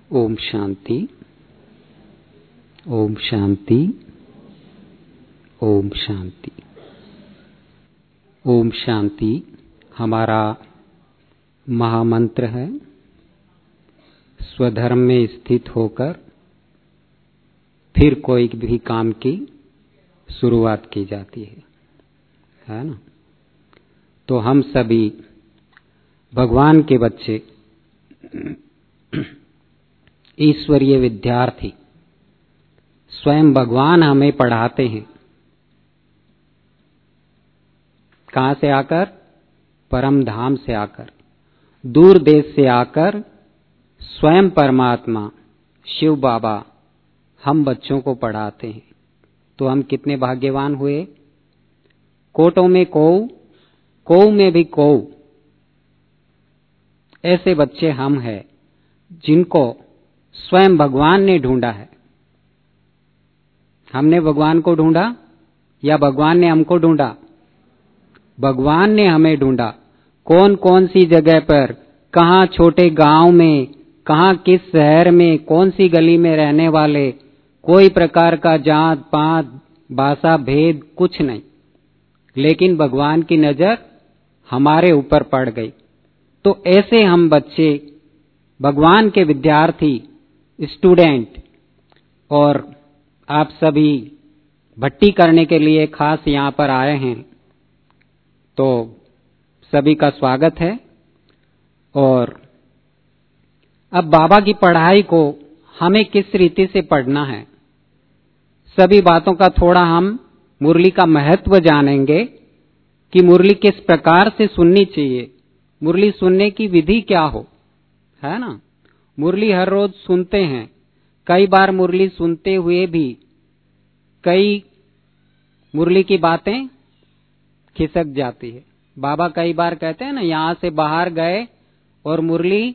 ओम शांति, ओम शांति, ओम शांति। ओम शांति हमारा महामंत्र है। स्वधर्म में स्थित होकर फिर कोई भी काम की शुरुआत की जाती है ना। तो हम सभी भगवान के बच्चे, ईश्वरीय विद्यार्थी, स्वयं भगवान हमें पढ़ाते हैं। कहां से आकर? परम धाम से आकर, दूर देश से आकर स्वयं परमात्मा शिव बाबा हम बच्चों को पढ़ाते हैं। तो हम कितने भाग्यवान हुए। कोटों में कौ में भी कौ, ऐसे बच्चे हम हैं जिनको स्वयं भगवान ने ढूंढा है। हमने भगवान को ढूंढा या भगवान ने हमको ढूंढा? भगवान ने हमें ढूंढा। कौन कौन सी जगह पर, कहां छोटे गांव में, कहां किस शहर में, कौन सी गली में रहने वाले, कोई प्रकार का जात पात भाषा भेद कुछ नहीं, लेकिन भगवान की नजर हमारे ऊपर पड़ गई। तो ऐसे हम बच्चे, भगवान के विद्यार्थी, स्टूडेंट, और आप सभी भट्टी करने के लिए खास यहां पर आए हैं। तो सभी का स्वागत है। और अब बाबा की पढ़ाई को हमें किस रीति से पढ़ना है, सभी बातों का थोड़ा हम मुरली का महत्व जानेंगे कि मुरली किस प्रकार से सुननी चाहिए, मुरली सुनने की विधि क्या हो, है ना। मुरली हर रोज सुनते हैं, कई बार मुरली सुनते हुए भी कई मुरली की बातें खिसक जाती है। बाबा कई बार कहते हैं ना, यहां से बाहर गए और मुरली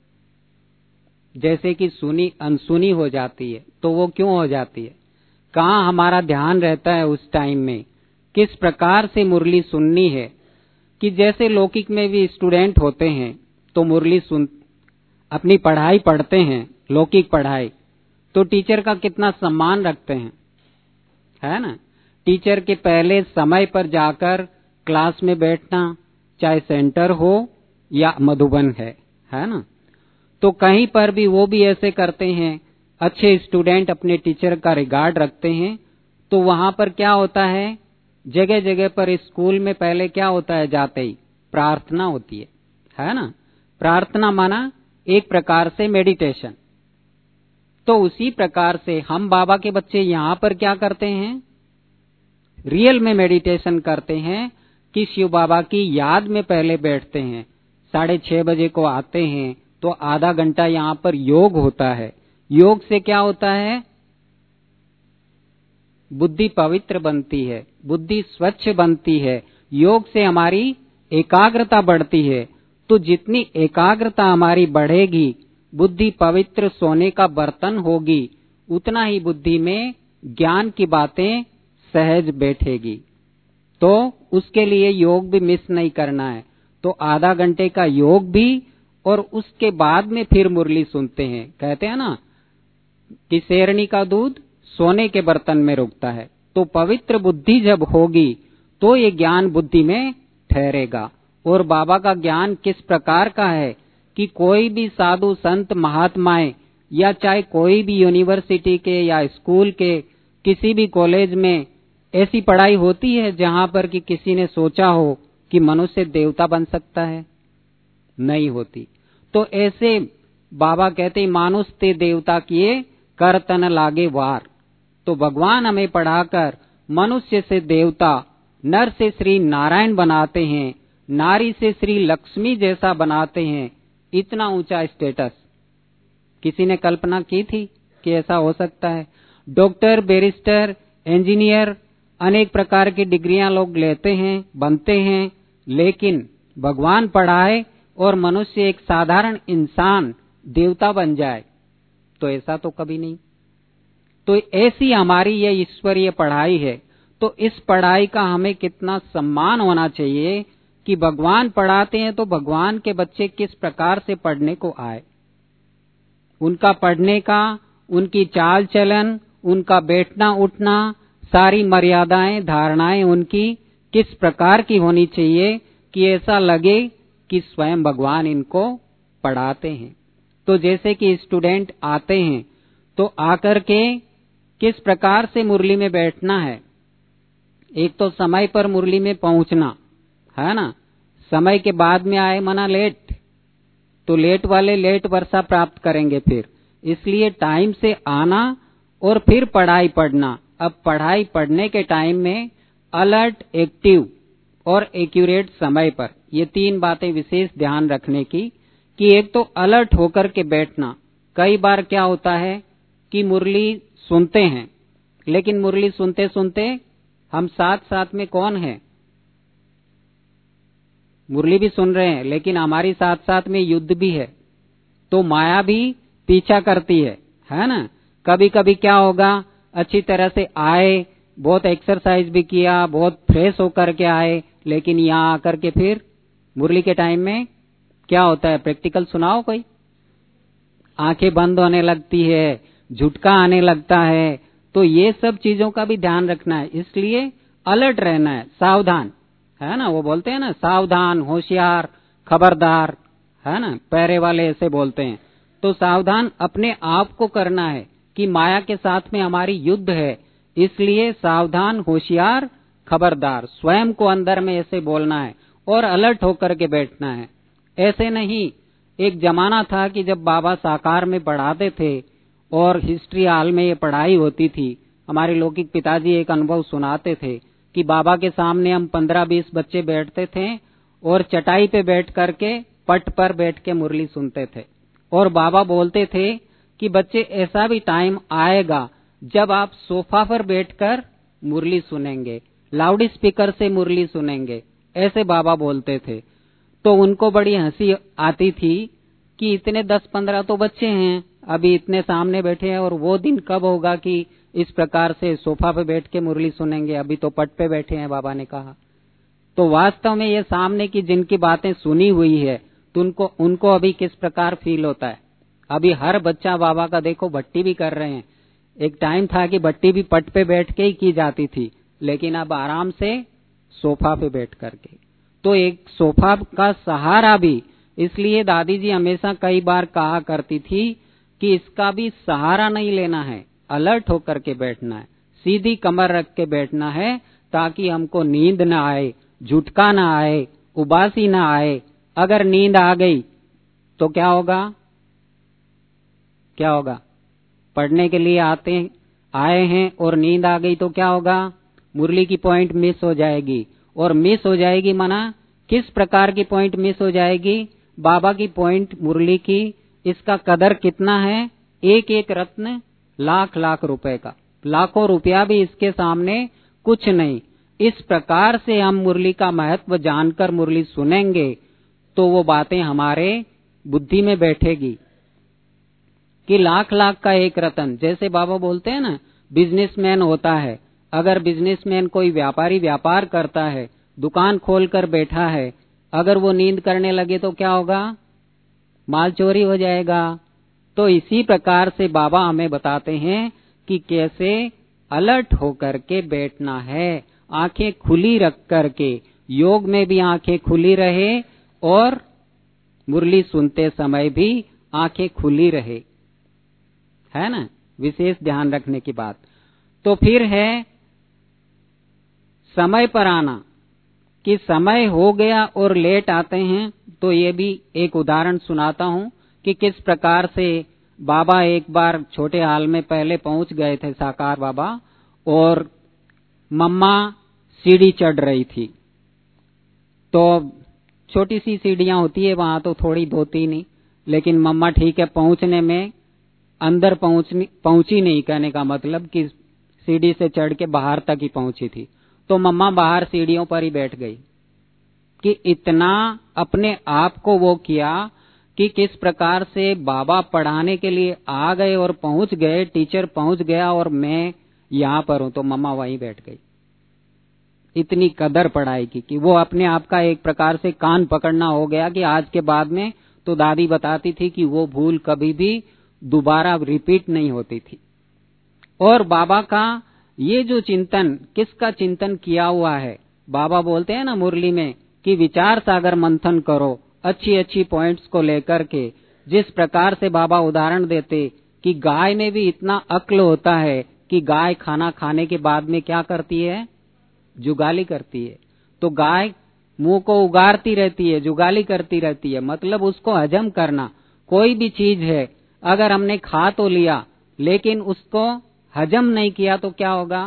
जैसे कि सुनी अनसुनी हो जाती है। तो वो क्यों हो जाती है? कहां हमारा ध्यान रहता है उस टाइम में, किस प्रकार से मुरली सुननी है। कि जैसे लौकिक में भी स्टूडेंट होते हैं तो मुरली सुन अपनी पढ़ाई पढ़ते हैं, लौकिक पढ़ाई, तो टीचर का कितना सम्मान रखते हैं, है ना। टीचर के पहले समय पर जाकर क्लास में बैठना, चाहे सेंटर हो या मधुबन है ना। तो कहीं पर भी वो भी ऐसे करते हैं। अच्छे स्टूडेंट अपने टीचर का रिगार्ड रखते हैं। तो वहां पर क्या होता है, जगह जगह पर स्कूल में पहले क्या होता है, जाते ही प्रार्थना होती है ना। प्रार्थना माना एक प्रकार से मेडिटेशन। तो उसी प्रकार से हम बाबा के बच्चे यहां पर क्या करते हैं, रियल में मेडिटेशन करते हैं कि शिव बाबा की याद में पहले बैठते हैं। 6:30 बजे को आते हैं तो आधा घंटा यहां पर योग होता है। योग से क्या होता है, बुद्धि पवित्र बनती है, बुद्धि स्वच्छ बनती है। योग से हमारी एकाग्रता बढ़ती है। तो जितनी एकाग्रता हमारी बढ़ेगी, बुद्धि पवित्र सोने का बर्तन होगी, उतना ही बुद्धि में ज्ञान की बातें सहज बैठेगी। तो उसके लिए योग भी मिस नहीं करना है। तो आधा घंटे का योग भी, और उसके बाद में फिर मुरली सुनते हैं। कहते हैं ना कि शेरनी का दूध सोने के बर्तन में रुकता है। तो पवित्र बुद्धि जब होगी तो ये ज्ञान बुद्धि में ठहरेगा। और बाबा का ज्ञान किस प्रकार का है कि कोई भी साधु संत महात्माएं, या चाहे कोई भी यूनिवर्सिटी के या स्कूल के किसी भी कॉलेज में ऐसी पढ़ाई होती है जहां पर कि किसी ने सोचा हो कि मनुष्य देवता बन सकता है? नहीं होती। तो ऐसे बाबा कहते मानुष ते देवता किए कर तन लागे वार। तो भगवान हमें पढ़ाकर मनुष्य से देवता, नर से श्री नारायण बनाते हैं, नारी से श्री लक्ष्मी जैसा बनाते हैं। इतना ऊंचा स्टेटस किसी ने कल्पना की थी कि ऐसा हो सकता है? डॉक्टर, बैरिस्टर, इंजीनियर, अनेक प्रकार की डिग्रियां लोग लेते हैं, बनते हैं, लेकिन भगवान पढ़ाए और मनुष्य एक साधारण इंसान देवता बन जाए, तो ऐसा तो कभी नहीं। तो ऐसी हमारी ये ईश्वरीय पढ़ाई है। तो इस पढ़ाई का हमें कितना सम्मान होना चाहिए कि भगवान पढ़ाते हैं तो भगवान के बच्चे किस प्रकार से पढ़ने को आए, उनका पढ़ने का, उनकी चाल चलन, उनका बैठना उठना, सारी मर्यादाएं धारणाएं उनकी किस प्रकार की होनी चाहिए कि ऐसा लगे कि स्वयं भगवान इनको पढ़ाते हैं। तो जैसे कि स्टूडेंट आते हैं तो आकर के किस प्रकार से मुरली में बैठना है। एक तो समय पर मुरली में पहुंचना है ना, समय के बाद में आए मना लेट, तो लेट वाले लेट वर्षा प्राप्त करेंगे फिर, इसलिए टाइम से आना और फिर पढ़ाई पढ़ना। अब पढ़ाई पढ़ने के टाइम में अलर्ट, एक्टिव और एक्यूरेट समय पर, ये तीन बातें विशेष ध्यान रखने की कि एक तो अलर्ट होकर के बैठना। कई बार क्या होता है कि मुरली सुनते हैं, लेकिन मुरली सुनते सुनते हम साथ साथ में कौन है, मुरली भी सुन रहे हैं लेकिन हमारी साथ साथ में युद्ध भी है, तो माया भी पीछा करती है ना। कभी कभी क्या होगा, अच्छी तरह से आए, बहुत एक्सरसाइज भी किया, बहुत फ्रेश होकर के आए, लेकिन यहाँ आकर के फिर मुरली के टाइम में क्या होता है, प्रैक्टिकल सुनाओ कोई, आंखें बंद होने लगती है, झुटका आने लगता है। तो ये सब चीजों का भी ध्यान रखना है, इसलिए अलर्ट रहना है, सावधान, है ना। वो बोलते हैं ना, सावधान, होशियार, खबरदार, है ना, पैरे वाले ऐसे बोलते हैं। तो सावधान अपने आप को करना है कि माया के साथ में हमारी युद्ध है, इसलिए सावधान, होशियार, खबरदार, स्वयं को अंदर में ऐसे बोलना है और अलर्ट होकर के बैठना है। ऐसे नहीं, एक जमाना था कि जब बाबा साकार में पढ़ाते थे और हिस्ट्री हॉल में ये पढ़ाई होती थी, हमारे लौकिक पिताजी एक अनुभव सुनाते थे कि बाबा के सामने हम 15-20 बच्चे बैठते थे और चटाई पे बैठ करके पट पर बैठ के मुरली सुनते थे, और बाबा बोलते थे कि बच्चे ऐसा भी टाइम आएगा जब आप सोफा पर बैठकर मुरली सुनेंगे, लाउड स्पीकर से मुरली सुनेंगे, ऐसे बाबा बोलते थे। तो उनको बड़ी हंसी आती थी कि इतने 10-15 तो बच्चे हैं, अभी इतने सामने बैठे हैं, और वो दिन कब होगा कि इस प्रकार से सोफा पे बैठ के मुरली सुनेंगे, अभी तो पट पे बैठे हैं, बाबा ने कहा। तो वास्तव में ये सामने की जिनकी बातें सुनी हुई है तो उनको अभी किस प्रकार फील होता है। अभी हर बच्चा बाबा का देखो भट्टी भी कर रहे हैं। एक टाइम था कि भट्टी भी पट पे बैठ के ही की जाती थी, लेकिन अब आराम से सोफा पे बैठ करके। तो एक सोफा का सहारा भी, इसलिए दादी जी हमेशा कई बार कहा करती थी कि इसका भी सहारा नहीं लेना है, अलर्ट होकर के बैठना है, सीधी कमर रख के बैठना है, ताकि हमको नींद ना आए, झुटका ना आए, उबासी ना आए। अगर नींद आ गई तो क्या होगा, क्या होगा, पढ़ने के लिए आए हैं और नींद आ गई तो क्या होगा, मुरली की पॉइंट मिस हो जाएगी। और मिस हो जाएगी माना किस प्रकार की पॉइंट मिस हो जाएगी, बाबा की पॉइंट मुरली की, इसका कदर कितना है, एक एक रत्न लाख लाख रुपए का, लाखों रुपया भी इसके सामने कुछ नहीं। इस प्रकार से हम मुरली का महत्व जानकर मुरली सुनेंगे तो वो बातें हमारे बुद्धि में बैठेगी कि लाख लाख का एक रतन। जैसे बाबा बोलते हैं ना, बिजनेसमैन होता है, अगर बिजनेसमैन कोई व्यापारी व्यापार करता है, दुकान खोलकर बैठा है, अगर वो नींद करने लगे तो क्या होगा, माल चोरी हो जाएगा। तो इसी प्रकार से बाबा हमें बताते हैं कि कैसे अलर्ट होकर के बैठना है, आंखें खुली रख करके, योग में भी आंखें खुली रहे और मुरली सुनते समय भी आंखें खुली रहे, है ना, विशेष ध्यान रखने की बात। तो फिर है समय पर आना, कि समय हो गया और लेट आते हैं। तो ये भी एक उदाहरण सुनाता हूं कि किस प्रकार से बाबा एक बार छोटे हाल में पहले पहुंच गए थे साकार बाबा, और मम्मा सीढ़ी चढ़ रही थी। तो छोटी सी सीढ़ियां होती है वहां, तो थोड़ी 2-3 ही, लेकिन मम्मा ठीक है पहुंचने में अंदर पहुंची नहीं, कहने का मतलब कि सीढ़ी से चढ़ के बाहर तक ही पहुंची थी। तो मम्मा बाहर सीढ़ियों पर ही बैठ गई कि इतना अपने आप को वो किया कि किस प्रकार से बाबा पढ़ाने के लिए आ गए और पहुंच गए, टीचर पहुंच गया और मैं यहां पर हूं, तो मम्मा वहीं बैठ गई। इतनी कदर पढ़ाई की कि वो अपने आप का एक प्रकार से कान पकड़ना हो गया कि आज के बाद में, तो दादी बताती थी कि वो भूल कभी भी दोबारा रिपीट नहीं होती थी। और बाबा का ये जो चिंतन, किसका चिंतन किया हुआ है, बाबा बोलते हैं ना मुरली में कि विचार सागर मंथन करो, अच्छी अच्छी पॉइंट्स को लेकर के। जिस प्रकार से बाबा उदाहरण देते कि गाय में भी इतना अक्ल होता है कि गाय खाना खाने के बाद में क्या करती है, जुगाली करती है। तो गाय मुंह को उगारती रहती है, जुगाली करती रहती है, मतलब उसको हजम करना। कोई भी चीज है, अगर हमने खा तो लिया लेकिन उसको हजम नहीं किया तो क्या होगा,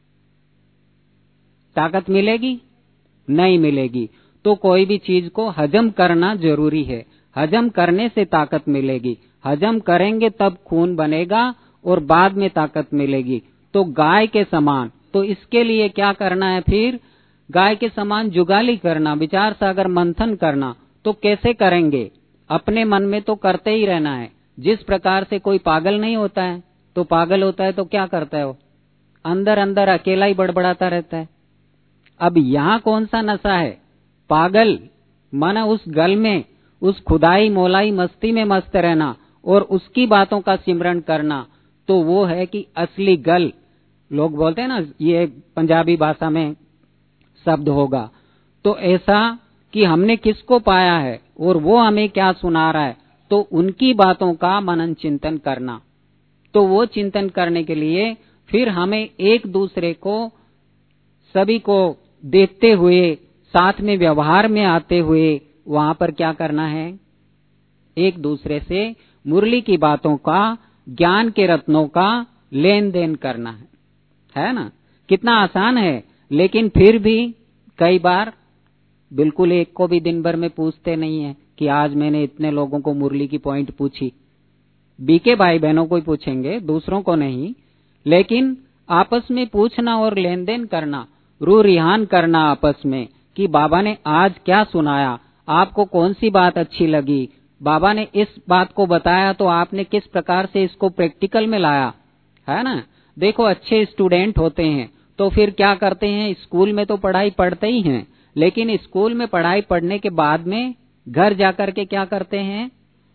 ताकत मिलेगी? नहीं मिलेगी। तो कोई भी चीज को हजम करना जरूरी है, हजम करने से ताकत मिलेगी। हजम करेंगे तब खून बनेगा और बाद में ताकत मिलेगी। तो गाय के समान, तो इसके लिए क्या करना है, फिर गाय के समान जुगाली करना, विचार सागर मंथन करना। तो कैसे करेंगे? अपने मन में तो करते ही रहना है। जिस प्रकार से कोई पागल नहीं होता है, तो पागल होता है तो क्या करता है, वो अंदर अंदर अकेला ही बड़बड़ाता रहता है। अब यहाँ कौन सा नशा है? पागल माना उस गल में, उस खुदाई मोलाई मस्ती में मस्त रहना और उसकी बातों का सिमरन करना। तो वो है कि असली गल। लोग बोलते हैं ना, ये पंजाबी भाषा में शब्द होगा। तो ऐसा कि हमने किसको पाया है और वो हमें क्या सुना रहा है, तो उनकी बातों का मनन चिंतन करना। तो वो चिंतन करने के लिए फिर हमें एक दूसरे को, सभी को देखते हुए, साथ में व्यवहार में आते हुए वहां पर क्या करना है, एक दूसरे से मुरली की बातों का, ज्ञान के रत्नों का लेन देन करना है ना। कितना आसान है। लेकिन फिर भी कई बार बिल्कुल एक को भी दिन भर में पूछते नहीं है कि आज मैंने इतने लोगों को मुरली की पॉइंट पूछी। बीके भाई बहनों को ही पूछेंगे, दूसरों को नहीं। लेकिन आपस में पूछना और लेन देन करना, रू रिहान करना आपस में कि बाबा ने आज क्या सुनाया, आपको कौन सी बात अच्छी लगी, बाबा ने इस बात को बताया तो आपने किस प्रकार से इसको प्रैक्टिकल में लाया, है ना। देखो अच्छे स्टूडेंट होते हैं तो फिर क्या करते हैं, स्कूल में तो पढ़ाई पढ़ते ही हैं, लेकिन स्कूल में पढ़ाई पढ़ने के बाद में घर जाकर के क्या करते हैं,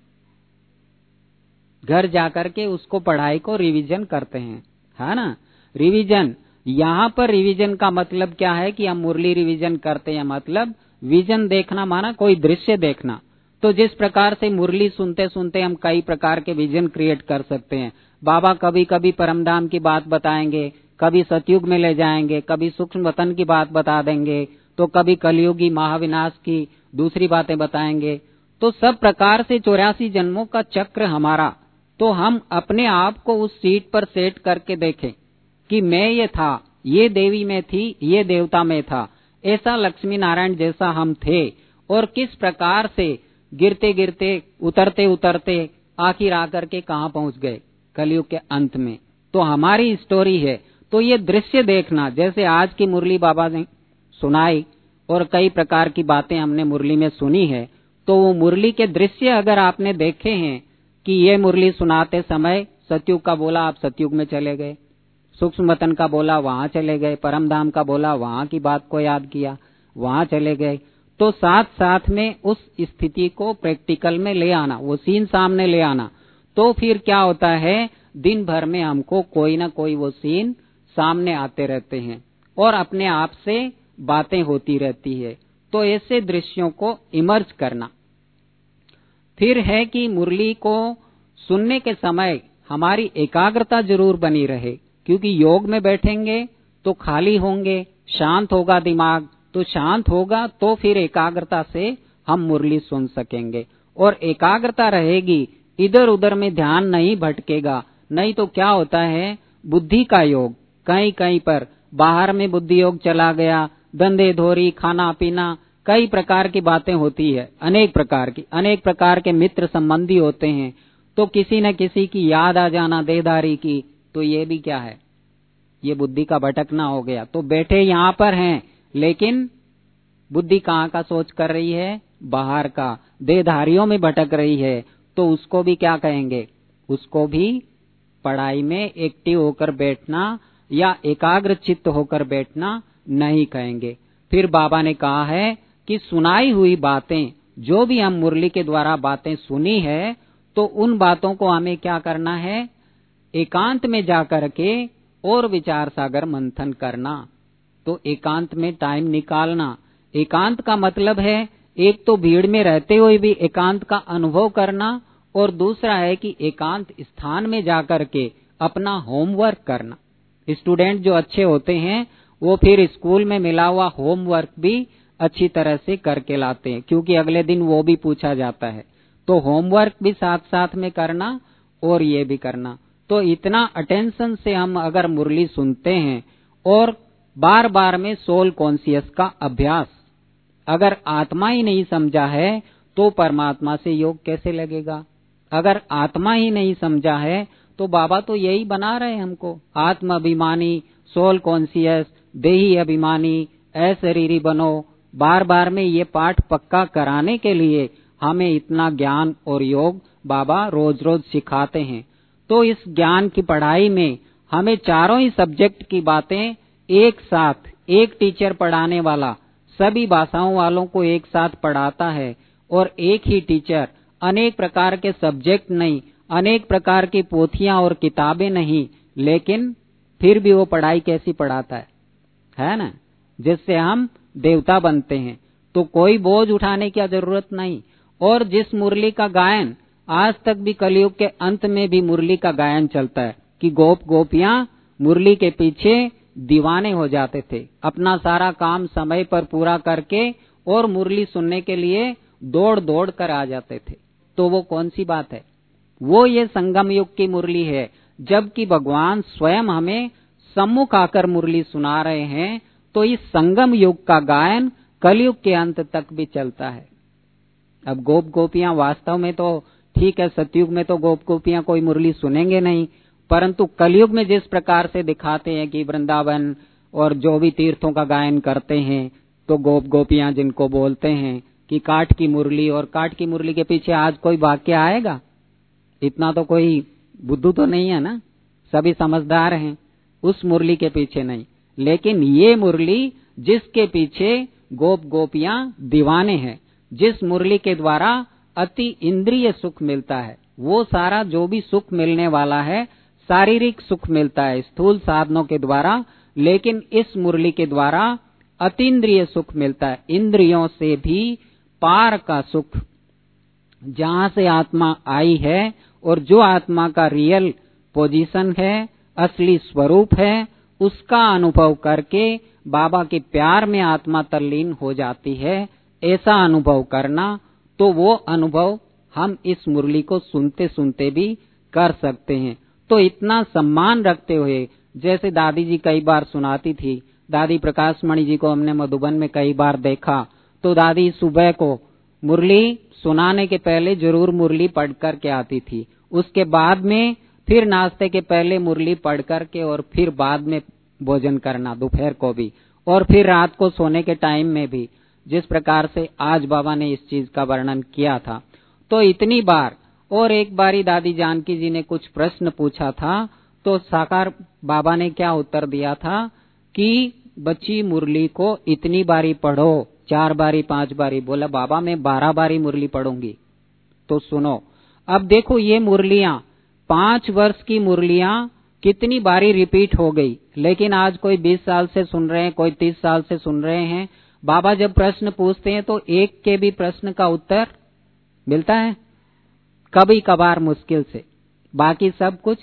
घर जाकर के उसको पढ़ाई को रिवीजन करते हैं, है ना। रिवीजन, यहाँ पर रिवीजन का मतलब क्या है कि हम मुरली रिवीजन करते हैं, मतलब विजन देखना, माना कोई दृश्य देखना। तो जिस प्रकार से मुरली सुनते सुनते हम कई प्रकार के विजन क्रिएट कर सकते हैं। बाबा कभी कभी परमधाम की बात बताएंगे, कभी सतयुग में ले जाएंगे, कभी सूक्ष्म वतन की बात बता देंगे, तो कभी कलयुगी महाविनाश की दूसरी बातें बताएंगे। तो सब प्रकार से 84 जन्मों का चक्र हमारा। तो हम अपने आप को उस सीट पर सेट करके देखें कि मैं ये था, ये देवी में थी, ये देवता में था, ऐसा लक्ष्मी नारायण जैसा हम थे, और किस प्रकार से गिरते गिरते, उतरते उतरते आखिर आकर के कहाँ पहुंच गए, कलयुग के अंत में। तो हमारी स्टोरी है। तो ये दृश्य देखना, जैसे आज की मुरली बाबा ने सुनाई और कई प्रकार की बातें हमने मुरली में सुनी है, तो वो मुरली के दृश्य अगर आपने देखे हैं कि ये मुरली सुनाते समय सतयुग का बोला, आप सतयुग में चले गए, सूक्ष्म वतन का बोला, वहां चले गए, परमधाम का बोला, वहां की बात को याद किया, वहां चले गए। तो साथ साथ में उस स्थिति को प्रैक्टिकल में ले आना, वो सीन सामने ले आना। तो फिर क्या होता है, दिन भर में हमको कोई ना कोई वो सीन सामने आते रहते हैं और अपने आप से बातें होती रहती है। तो ऐसे दृश्यों को इमर्ज करना। फिर है कि मुरली को सुनने के समय हमारी एकाग्रता जरूर बनी रहे, क्योंकि योग में बैठेंगे तो खाली होंगे, शांत होगा दिमाग, तो शांत होगा तो फिर एकाग्रता से हम मुरली सुन सकेंगे। और एकाग्रता रहेगी, इधर उधर में ध्यान नहीं भटकेगा। नहीं तो क्या होता है, बुद्धि का योग कहीं कहीं पर बाहर में बुद्धि योग चला गया, धंधे धोरी, खाना पीना, कई प्रकार की बातें होती है, अनेक प्रकार के मित्र संबंधी होते हैं। तो किसी न किसी की याद आ जाना देहधारी की, तो ये भी क्या है, ये बुद्धि का भटकना हो गया। तो बैठे यहाँ पर हैं लेकिन बुद्धि कहाँ का सोच कर रही है, बाहर का, देहधारियों में भटक रही है। तो उसको भी क्या कहेंगे, उसको भी पढ़ाई में एक्टिव होकर बैठना या एकाग्र चित्त होकर बैठना नहीं कहेंगे। फिर बाबा ने कहा है कि सुनाई हुई बातें, जो भी हम मुरली के द्वारा बातें सुनी है, तो उन बातों को हमें क्या करना है, एकांत में जाकर के और विचार सागर मंथन करना। तो एकांत में टाइम निकालना। एकांत का मतलब है एक तो भीड़ में रहते हुए भी एकांत का अनुभव करना, और दूसरा है कि एकांत स्थान में जाकर के अपना होमवर्क करना। स्टूडेंट जो अच्छे होते हैं वो फिर स्कूल में मिला हुआ होमवर्क भी अच्छी तरह से करके लाते हैं, क्योंकि अगले दिन वो भी पूछा जाता है। तो होमवर्क भी साथ साथ में करना और ये भी करना। तो इतना अटेंशन से हम अगर मुरली सुनते हैं और बार बार में सोल कॉन्शियस का अभ्यास, अगर आत्मा ही नहीं समझा है तो परमात्मा से योग कैसे लगेगा। अगर आत्मा ही नहीं समझा है तो बाबा तो यही बना रहे हैं हमको, आत्म अभिमानी, सोल कॉन्शियस, देही अभिमानी, अशरीरी बनो। बार बार में ये पाठ पक्का कराने के लिए हमें इतना ज्ञान और योग बाबा रोज रोज सिखाते हैं। तो इस ज्ञान की पढ़ाई में हमें चारों ही सब्जेक्ट की बातें एक साथ, एक टीचर पढ़ाने वाला सभी भाषाओं वालों को एक साथ पढ़ाता है, और एक ही टीचर अनेक प्रकार के सब्जेक्ट नहीं, अनेक प्रकार की पोथियां और किताबें नहीं, लेकिन फिर भी वो पढ़ाई कैसी पढ़ाता है ना, जिससे हम देवता बनते हैं। तो कोई बोझ उठाने की जरूरत नहीं। और जिस मुरली का गायन आज तक भी कलयुग के अंत में भी मुरली का गायन चलता है कि गोप गोपियां मुरली के पीछे दीवाने हो जाते थे, अपना सारा काम समय पर पूरा करके और मुरली सुनने के लिए दौड़ दौड़ कर आ जाते थे। तो वो कौन सी बात है, वो ये संगम युग की मुरली है, जबकि भगवान स्वयं हमें सम्मुख आकर मुरली सुना रहे हैं। तो इस संगम युग का गायन कलयुग के अंत तक भी चलता है। अब गोप गोपियां वास्तव में तो ठीक है, सतयुग में तो गोप गोपियां कोई मुरली सुनेंगे नहीं, परंतु कलयुग में जिस प्रकार से दिखाते हैं कि वृंदावन और जो भी तीर्थों का गायन करते हैं, तो गोप गोपियां जिनको बोलते हैं कि काठ की मुरली, और काठ की मुरली के पीछे आज कोई वाक्य आएगा, इतना तो कोई बुद्धू तो नहीं है ना, सभी समझदार हैं, उस मुरली के पीछे नहीं। लेकिन ये मुरली जिसके पीछे गोप गोपियां दीवाने हैं, जिस मुरली के द्वारा अति इंद्रिय सुख मिलता है, वो सारा जो भी सुख मिलने वाला है शारीरिक सुख मिलता है स्थूल साधनों के द्वारा, लेकिन इस मुरली के द्वारा अतीन्द्रिय सुख मिलता है, इंद्रियों से भी पार का सुख, जहां से आत्मा आई है और जो आत्मा का रियल पोजीशन है, असली स्वरूप है, उसका अनुभव करके बाबा के प्यार में आत्मा तल्लीन हो जाती है, ऐसा अनुभव करना। तो वो अनुभव हम इस मुरली को सुनते सुनते भी कर सकते हैं। तो इतना सम्मान रखते हुए, जैसे दादी जी कई बार सुनाती थी, दादी प्रकाश मणि जी को हमने मधुबन में कई बार देखा, तो दादी सुबह को मुरली सुनाने के पहले जरूर मुरली पढ़ कर के आती थी, उसके बाद में फिर नाश्ते के पहले मुरली पढ़ कर के और फिर बाद में भोजन करना दोपहर को भी, और फिर रात को सोने के टाइम में भी, जिस प्रकार से आज बाबा ने इस चीज का वर्णन किया था। तो इतनी बार, और एक बारी दादी जानकी जी ने कुछ प्रश्न पूछा था, तो साकार बाबा ने क्या उत्तर दिया था कि बच्ची मुरली को इतनी बारी पढ़ो, 4 बारी 5 बारी। बोला बाबा मैं 12 बारी मुरली पढ़ूंगी। तो सुनो, अब देखो ये मुरलियां 5 वर्ष की मुरलियां कितनी बारी रिपीट हो गई, लेकिन आज कोई 20 साल से सुन रहे हैं, कोई 30 साल से सुन रहे हैं। बाबा जब प्रश्न पूछते हैं तो एक के भी प्रश्न का उत्तर मिलता है, कभी कभार मुश्किल से, बाकी सब कुछ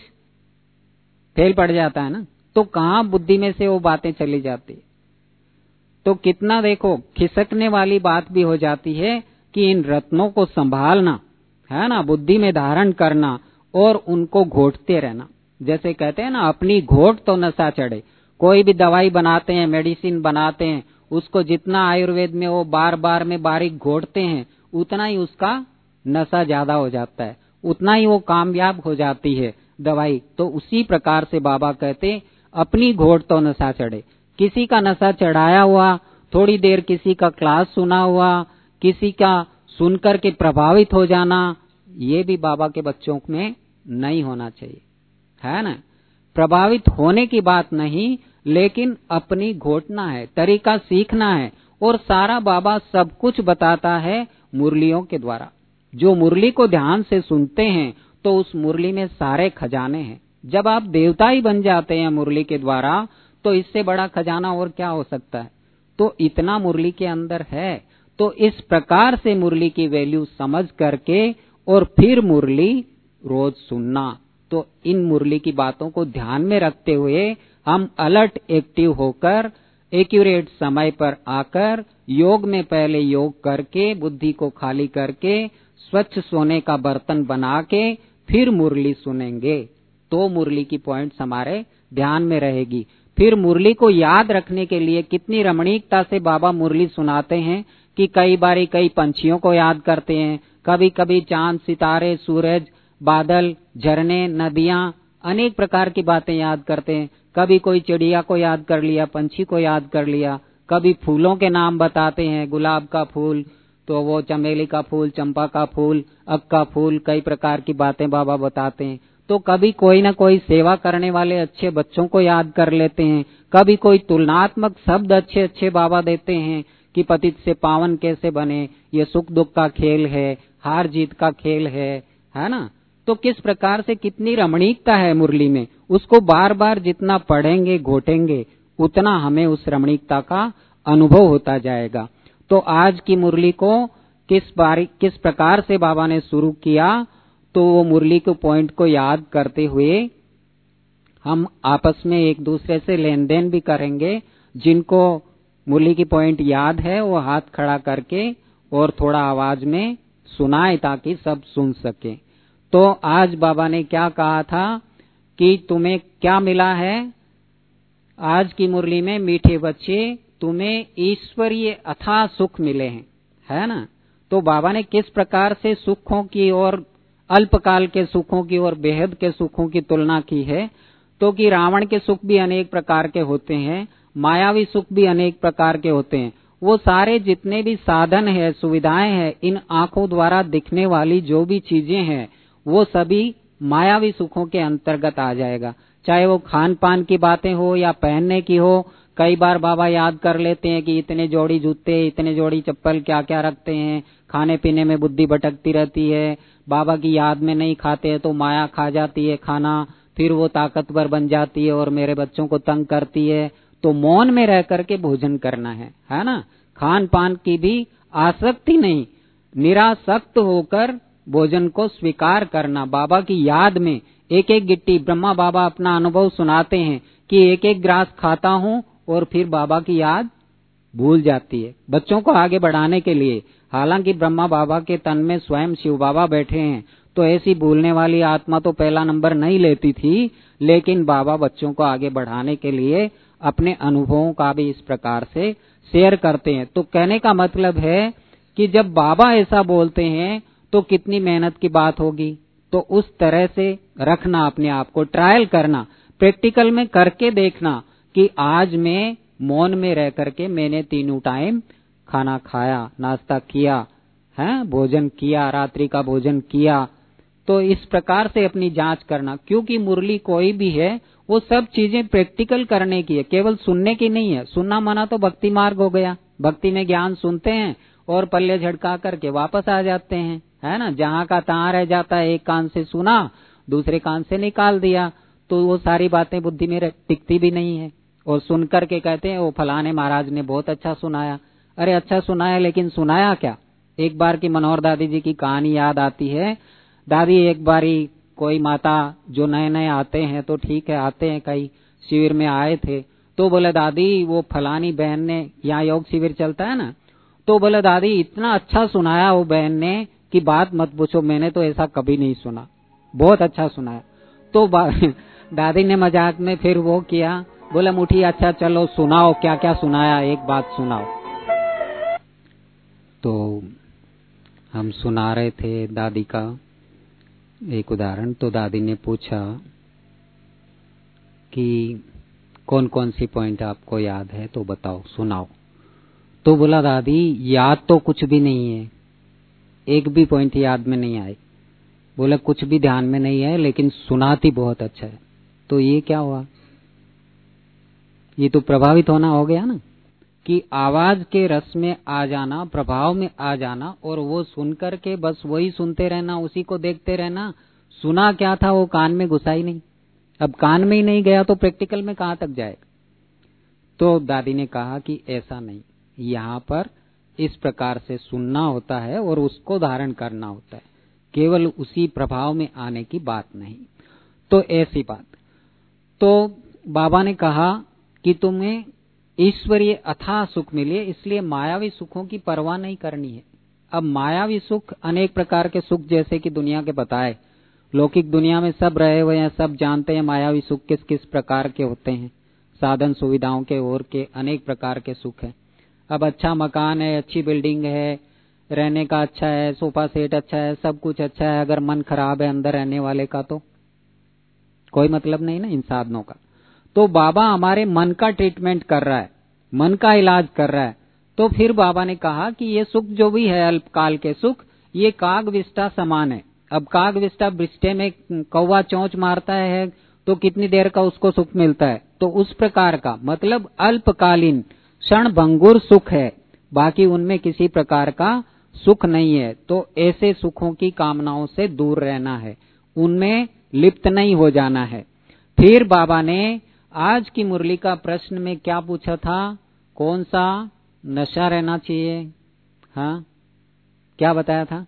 फेल पड़ जाता है ना। तो कहां बुद्धि में से वो बातें चली जाती है। तो कितना देखो खिसकने वाली बात भी हो जाती है कि इन रत्नों को संभालना है ना, बुद्धि में धारण करना और उनको घोटते रहना। जैसे कहते हैं ना, अपनी घोट तो नशा चढ़े। कोई भी दवाई बनाते हैं, मेडिसिन बनाते हैं, उसको जितना आयुर्वेद में वो बार बार में बारीक घोटते हैं, उतना ही उसका नशा ज्यादा हो जाता है, उतना ही वो कामयाब हो जाती है दवाई। तो उसी प्रकार से बाबा कहते अपनी घोट तो नशा चढ़े। किसी का नशा चढ़ाया हुआ, थोड़ी देर किसी का क्लास सुना हुआ, किसी का सुनकर के प्रभावित हो जाना, ये भी बाबा के बच्चों में नहीं होना चाहिए, है ना। प्रभावित होने की बात नहीं, लेकिन अपनी घोटना है, तरीका सीखना है, और सारा बाबा सब कुछ बताता है मुरलियों के द्वारा। जो मुरली को ध्यान से सुनते हैं तो उस मुरली में सारे खजाने हैं। जब आप देवता ही बन जाते हैं मुरली के द्वारा, तो इससे बड़ा खजाना और क्या हो सकता है। तो इतना मुरली के अंदर है। तो इस प्रकार से मुरली की वैल्यू समझ करके और फिर मुरली रोज सुनना। तो इन मुरली की बातों को ध्यान में रखते हुए हम अलर्ट एक्टिव होकर एक्यूरेट समय पर आकर योग में पहले योग करके बुद्धि को खाली करके स्वच्छ सोने का बर्तन बना के फिर मुरली सुनेंगे तो मुरली की पॉइंट्स हमारे ध्यान में रहेगी। फिर मुरली को याद रखने के लिए कितनी रमणीकता से बाबा मुरली सुनाते हैं कि कई बारी कई पंछियों को याद करते हैं, कभी कभी चांद सितारे सूरज बादल झरने नदियां अनेक प्रकार की बातें याद करते हैं। कभी कोई चिड़िया को याद कर लिया, पंछी को याद कर लिया, कभी फूलों के नाम बताते हैं, गुलाब का फूल तो वो चमेली का फूल, चंपा का फूल, अक का फूल, कई प्रकार की बातें बाबा बताते हैं। तो कभी कोई ना कोई सेवा करने वाले अच्छे बच्चों को याद कर लेते हैं, कभी कोई तुलनात्मक शब्द अच्छे अच्छे बाबा देते हैं कि पतित से पावन कैसे बने, ये सुख दुख का खेल है, हार जीत का खेल है ना। तो किस प्रकार से कितनी रमणीकता है मुरली में, उसको बार बार जितना पढ़ेंगे घोटेंगे उतना हमें उस रमणीकता का अनुभव होता जाएगा। तो आज की मुरली को किस प्रकार से बाबा ने शुरू किया, तो वो मुरली के पॉइंट को याद करते हुए हम आपस में एक दूसरे से लेन देन भी करेंगे। जिनको मुरली की पॉइंट याद है वो हाथ खड़ा करके और थोड़ा आवाज में सुनाए ताकि सब सुन सके। तो आज बाबा ने क्या कहा था कि तुम्हें क्या मिला है आज की मुरली में, मीठे बच्चे तुम्हें ईश्वरीय अथाह सुख मिले हैं, है ना। तो बाबा ने किस प्रकार से सुखों की और अल्पकाल के सुखों की और बेहद के सुखों की तुलना की है। तो कि रावण के सुख भी अनेक प्रकार के होते हैं, मायावी सुख भी अनेक प्रकार के होते हैं। वो सारे जितने भी साधन है सुविधाएं हैं, इन आंखों द्वारा दिखने वाली जो भी चीजें हैं वो सभी मायावी सुखों के अंतर्गत आ जाएगा। चाहे वो खान पान की बातें हो या पहनने की हो। कई बार बाबा याद कर लेते हैं कि इतने जोड़ी जूते इतने जोड़ी चप्पल क्या क्या रखते हैं, खाने पीने में बुद्धि भटकती रहती है, बाबा की याद में नहीं खाते हैं तो माया खा जाती है खाना, फिर वो ताकतवर बन जाती है और मेरे बच्चों को तंग करती है। तो मौन में रह करके भोजन करना है ना। खान पान की भी आसक्ति नहीं, निरासक्त होकर भोजन को स्वीकार करना। बाबा की याद में एक एक गिट्टी, ब्रह्मा बाबा अपना अनुभव सुनाते हैं कि एक एक ग्रास खाता हूँ और फिर बाबा की याद भूल जाती है। बच्चों को आगे बढ़ाने के लिए, हालांकि ब्रह्मा बाबा के तन में स्वयं शिव बाबा बैठे हैं तो ऐसी भूलने वाली आत्मा तो पहला नंबर नहीं लेती थी, लेकिन बाबा बच्चों को आगे बढ़ाने के लिए अपने अनुभवों का भी इस प्रकार से शेयर करते हैं। तो कहने का मतलब है कि जब बाबा ऐसा बोलते हैं तो कितनी मेहनत की बात होगी। तो उस तरह से रखना, अपने आप को ट्रायल करना, प्रैक्टिकल में करके देखना कि आज मैं मौन में रह करके मैंने तीनों टाइम खाना खाया, नाश्ता किया है, भोजन किया, रात्रि का भोजन किया। तो इस प्रकार से अपनी जांच करना, क्योंकि मुरली कोई भी है वो सब चीजें प्रैक्टिकल करने की है, केवल सुनने की नहीं है। सुनना माना तो भक्ति मार्ग हो गया, भक्ति में ज्ञान सुनते हैं और पल्ले झटका करके वापस आ जाते हैं, है ना। जहां का तहां रह जाता है, एक कान से सुना दूसरे कान से निकाल दिया, तो वो सारी बातें बुद्धि में टिकती भी नहीं है। और सुन करके कहते हैं वो फलाने महाराज ने बहुत अच्छा सुनाया। अरे अच्छा सुनाया, लेकिन सुनाया क्या। एक बार की मनोहर दादी जी की कहानी याद आती है। दादी एक बारी कोई माता जो नए नए आते हैं तो ठीक है आते हैं, कई शिविर में आए थे, तो बोले दादी वो फलानी बहन ने, यहाँ योग शिविर चलता है ना, तो बोले दादी इतना अच्छा सुनाया वो बहन ने कि बात मत पूछो, मैंने तो ऐसा कभी नहीं सुना, बहुत अच्छा सुनाया। तो दादी ने मजाक में फिर वो किया, बोला मुठी अच्छा चलो सुनाओ क्या क्या सुनाया, एक बात सुनाओ। तो हम सुना रहे थे दादी का एक उदाहरण। तो दादी ने पूछा कि कौन कौन सी पॉइंट आपको याद है तो बताओ, सुनाओ। तो बोला दादी याद तो कुछ भी नहीं है, एक भी पॉइंट याद में नहीं आए। बोला कुछ भी ध्यान में नहीं है, लेकिन सुनाती बहुत अच्छा है। तो ये क्या हुआ, ये तो प्रभावित होना हो गया ना, कि आवाज के रस में आ जाना, प्रभाव में आ जाना, और वो सुनकर के बस वही सुनते रहना, उसी को देखते रहना। सुना क्या था वो कान में घुसा ही नहीं। अब कान में ही नहीं गया तो प्रैक्टिकल में कहां तक जाएगा। तो दादी ने कहा कि ऐसा नहीं, यहाँ पर इस प्रकार से सुनना होता है और उसको धारण करना होता है, केवल उसी प्रभाव में आने की बात नहीं। तो ऐसी बात। तो बाबा ने कहा कि तुम्हें ईश्वरीय अथाह सुख मिले, इसलिए मायावी सुखों की परवाह नहीं करनी है। अब मायावी सुख अनेक प्रकार के सुख, जैसे कि दुनिया के बताए, लौकिक दुनिया में सब रहे हुए हैं, सब जानते हैं मायावी सुख किस किस प्रकार के होते हैं, साधन सुविधाओं के और के अनेक प्रकार के सुख है। अब अच्छा मकान है, अच्छी बिल्डिंग है, रहने का अच्छा है, सोफा सेट अच्छा है, सब कुछ अच्छा है, अगर मन खराब है अंदर रहने वाले का तो कोई मतलब नहीं ना इन साधनों का। तो बाबा हमारे मन का ट्रीटमेंट कर रहा है, मन का इलाज कर रहा है। तो फिर बाबा ने कहा कि ये सुख जो भी है अल्पकाल के सुख, ये काग विष्ठा समान है। अब काग विष्ठा वृष्टे में कौवा चोंच मारता है तो कितनी देर का उसको सुख मिलता है, तो उस प्रकार का मतलब अल्पकालीन क्षण भंगुर सुख है, बाकी उनमें किसी प्रकार का सुख नहीं है। तो ऐसे सुखों की कामनाओं से दूर रहना है, उनमें लिप्त नहीं हो जाना है। फिर बाबा ने आज की मुरली का प्रश्न में क्या पूछा था, कौन सा नशा रहना चाहिए? हाँ, क्या बताया था?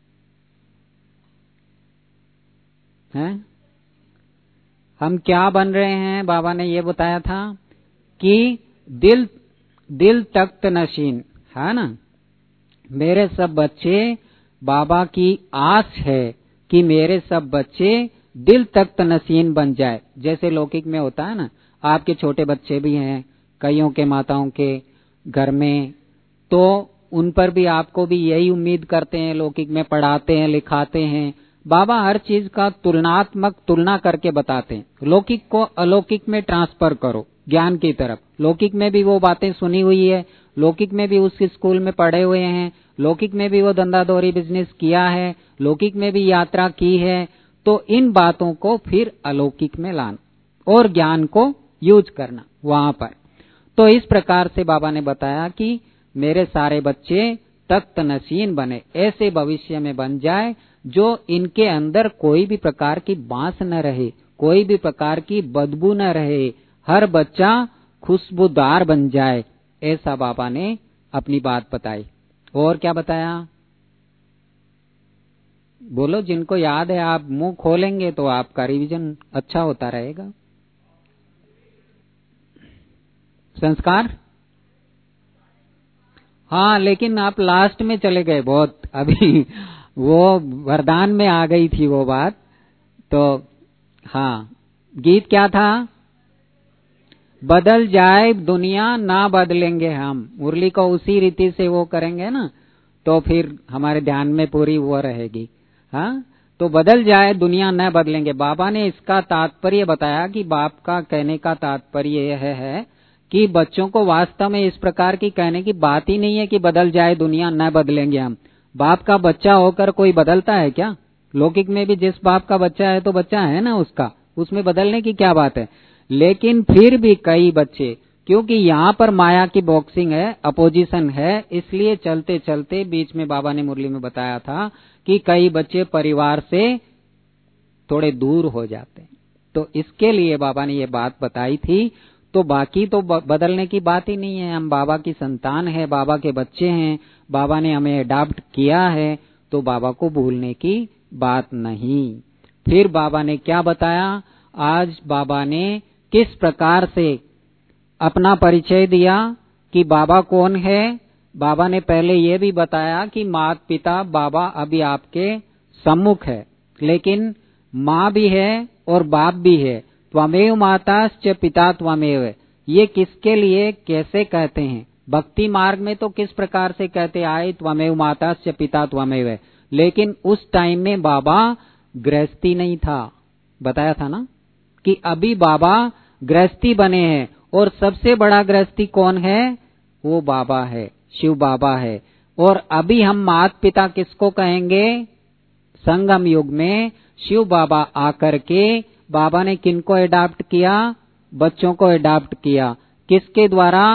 हैं? हम क्या बन रहे हैं? बाबा ने ये बताया था कि दिल तख्त नशीन है ना। मेरे सब बच्चे, बाबा की आस है कि मेरे सब बच्चे दिल तख्त नशीन बन जाए। जैसे लौकिक में होता है ना, आपके छोटे बच्चे भी हैं कईयों के माताओं के घर में, तो उन पर भी आपको भी यही उम्मीद करते हैं, लौकिक में पढ़ाते हैं, लिखाते हैं। बाबा हर चीज का तुलनात्मक तुलना करके बताते हैं। लौकिक को अलौकिक में ट्रांसफर करो, ज्ञान की तरफ। लौकिक में भी वो बातें सुनी हुई है, लौकिक में भी उस स्कूल में पढ़े हुए हैं, लौकिक में भी वो धंधादौरी बिजनेस किया है, लौकिक में भी यात्रा की है। तो इन बातों को फिर अलौकिक में लाना और ज्ञान को यूज करना वहां पर। तो इस प्रकार से बाबा ने बताया कि मेरे सारे बच्चे तख्त नशीन बने, ऐसे भविष्य में बन जाए जो इनके अंदर कोई भी प्रकार की बांस न रहे, कोई भी प्रकार की बदबू न रहे, हर बच्चा खुशबूदार बन जाए। ऐसा बाबा ने अपनी बात बताई। और क्या बताया? बोलो, जिनको याद है। आप मुंह खोलेंगे तो आपका रिवीजन अच्छा होता रहेगा। संस्कार, हाँ, लेकिन आप लास्ट में चले गए बहुत, अभी वो वरदान में आ गई थी वो बात। तो हाँ, गीत क्या था? बदल जाए दुनिया ना बदलेंगे हम। मुरली को उसी रीति से वो करेंगे ना, तो फिर हमारे ध्यान में पूरी वो रहेगी। हाँ, तो बदल जाए दुनिया न बदलेंगे। बाबा ने इसका तात्पर्य बताया कि बाप का कहने का तात्पर्य यह है कि बच्चों को वास्तव में इस प्रकार की कहने की बात ही नहीं है कि बदल जाए दुनिया न बदलेंगे हम। बाप का बच्चा होकर कोई बदलता है क्या? लौकिक में भी जिस बाप का बच्चा है तो बच्चा है ना उसका, उसमें बदलने की क्या बात है। लेकिन फिर भी कई बच्चे, क्योंकि यहाँ पर माया की बॉक्सिंग है, अपोजिशन है, इसलिए चलते चलते बीच में बाबा ने मुरली में बताया था कि कई बच्चे परिवार से थोड़े दूर हो जाते हैं। तो इसके लिए बाबा ने ये बात बताई थी। तो बाकी तो बदलने की बात ही नहीं है। हम बाबा की संतान है, बाबा के बच्चे हैं, बाबा ने हमें अडॉप्ट किया है, तो बाबा को भूलने की बात नहीं। फिर बाबा ने क्या बताया? आज बाबा ने किस प्रकार से अपना परिचय दिया कि बाबा कौन है। बाबा ने पहले ये भी बताया कि माता पिता बाबा अभी आपके सम्मुख है, लेकिन माँ भी है और बाप भी है। त्वमेव माताश्च पिता त्वमेव, ये किसके लिए कैसे कहते हैं? भक्ति मार्ग में तो किस प्रकार से कहते आए, त्वमेव माताश्च पिता त्वमेव, लेकिन उस टाइम में बाबा गृहस्थी नहीं था। बताया था ना कि अभी बाबा गृहस्थी बने हैं, और सबसे बड़ा गृहस्थी कौन है? वो बाबा है, शिव बाबा है। और अभी हम माता पिता किसको कहेंगे? संगम युग में शिव बाबा आकर के बाबा ने किनको अडॉप्ट किया? बच्चों को अडॉप्ट किया। किसके द्वारा?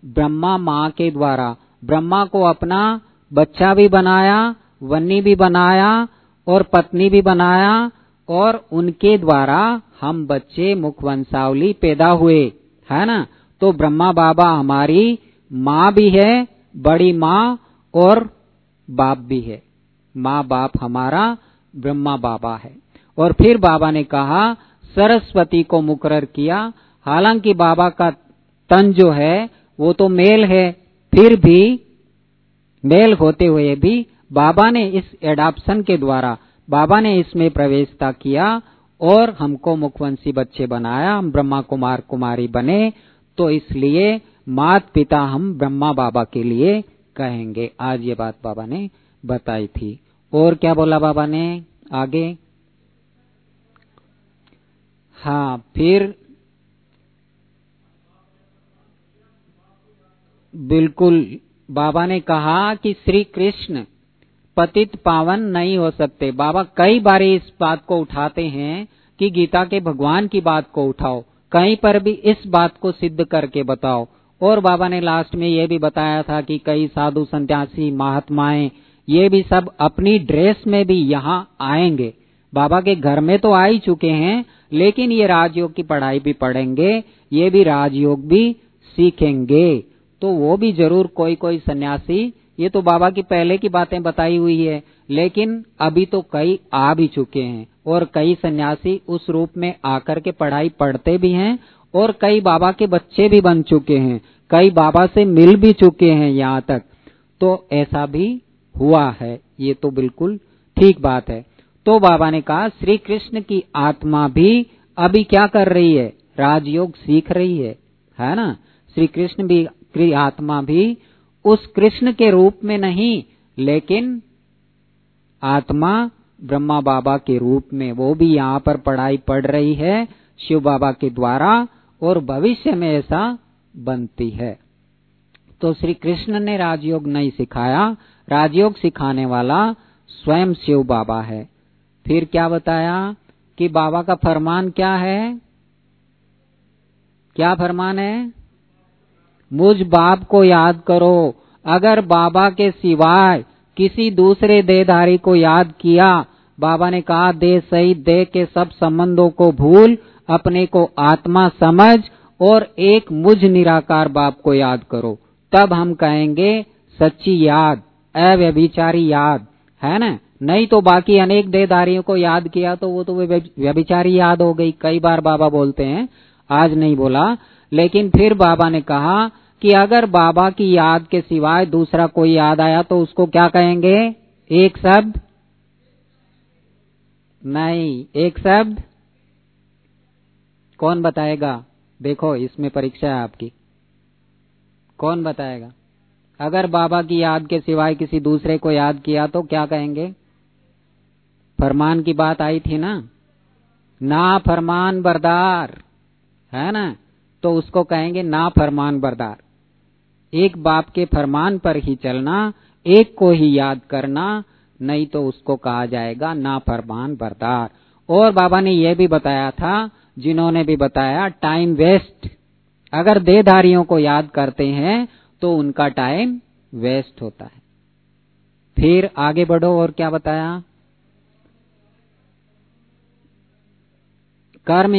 ब्रह्मा माँ के द्वारा, ब्रह्मा को अपना बच्चा भी बनाया, वन्नी भी बनाया और पत्नी भी बनाया, और उनके द्वारा हम बच्चे मुखवंशावली पैदा हुए, है ना। तो ब्रह्मा बाबा हमारी माँ भी है, बड़ी माँ, और बाप भी है। माँ बाप हमारा ब्रह्मा बाबा है। और फिर बाबा ने कहा सरस्वती को मुकर्रर किया। हालांकि बाबा का तन जो है वो तो मेल है, फिर भी मेल होते हुए भी बाबा ने इस एडॉप्शन के द्वारा बाबा ने इसमें प्रवेशता किया और हमको मुखवंशी बच्चे बनाया, हम ब्रह्मा कुमार कुमारी बने। तो इसलिए मात पिता हम ब्रह्मा बाबा के लिए कहेंगे। आज ये बात बाबा ने बताई थी। और क्या बोला बाबा ने आगे? हाँ, फिर बिल्कुल बाबा ने कहा कि श्री कृष्ण पतित पावन नहीं हो सकते। बाबा कई बार इस बात को उठाते हैं कि गीता के भगवान की बात को उठाओ, कहीं पर भी इस बात को सिद्ध करके बताओ। और बाबा ने लास्ट में ये भी बताया था कि कई साधु संन्यासी महात्माएं ये भी सब अपनी ड्रेस में भी यहाँ आएंगे। बाबा के घर में तो आ ही चुके हैं, लेकिन ये राजयोग की पढ़ाई भी पढ़ेंगे, ये भी राजयोग भी सीखेंगे। तो वो भी जरूर कोई कोई सन्यासी, ये तो बाबा की पहले की बातें बताई हुई है, लेकिन अभी तो कई आ भी चुके हैं और कई सन्यासी उस रूप में आकर के पढ़ाई पढ़ते भी हैं और कई बाबा के बच्चे भी बन चुके हैं, कई बाबा से मिल भी चुके हैं यहाँ तक। तो ऐसा भी हुआ है, ये तो बिल्कुल ठीक बात है। तो बाबा ने कहा श्री कृष्ण की आत्मा भी अभी क्या कर रही है? राजयोग सीख रही है ना। श्री कृष्ण भी की आत्मा भी उस कृष्ण के रूप में नहीं, लेकिन आत्मा ब्रह्मा बाबा के रूप में वो भी यहाँ पर पढ़ाई पढ़ रही है शिव बाबा के द्वारा, और भविष्य में ऐसा बनती है। तो श्री कृष्ण ने राजयोग नहीं सिखाया, राजयोग सिखाने वाला स्वयं शिव बाबा है। फिर क्या बताया कि बाबा का फरमान क्या है? क्या फरमान है? मुझ बाप को याद करो। अगर बाबा के सिवाय किसी दूसरे देहधारी को याद किया, बाबा ने कहा देह सहित देह के सब संबंधों को भूल, अपने को आत्मा समझ और एक मुझ निराकार बाप को याद करो, तब हम कहेंगे सच्ची याद, अव्यभिचारी याद, है ना। नहीं तो बाकी अनेक देहधारियों को याद किया तो वो तो व्यभिचारी याद हो गई। कई बार बाबा बोलते हैं, आज नहीं बोला, लेकिन फिर बाबा ने कहा कि अगर बाबा की याद के सिवाय दूसरा कोई याद आया तो उसको क्या कहेंगे? एक शब्द नहीं, एक शब्द कौन बताएगा? देखो इसमें परीक्षा है आपकी, कौन बताएगा? अगर बाबा की याद के सिवाय किसी दूसरे को याद किया तो क्या कहेंगे? फरमान की बात आई थी ना फरमान बरदार, है ना। तो उसको कहेंगे ना फरमान बरदार। एक बाप के फरमान पर ही चलना, एक को ही याद करना, नहीं तो उसको कहा जाएगा ना फरमान बरदार। और बाबा ने यह भी बताया था, जिन्होंने भी बताया, टाइम वेस्ट। अगर देहधारियों को याद करते हैं तो उनका टाइम वेस्ट होता है। फिर आगे बढ़ो, और क्या बताया? कर्म